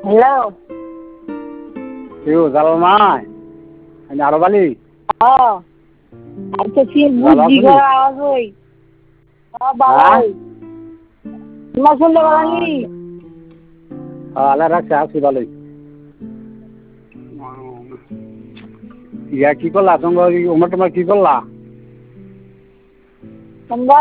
Hello কেউ জালাল নাই আরো বালি আচ্ছা কি ভালো বুদ্ধি আছেন? করা আওয়াজ হই বাবাই তোমার শুনতে পারানি আল্লাহ রাখছে আছি ভালোই ইয়া কি করলা তোমরা ওমর তোমার কি করলা তোমরা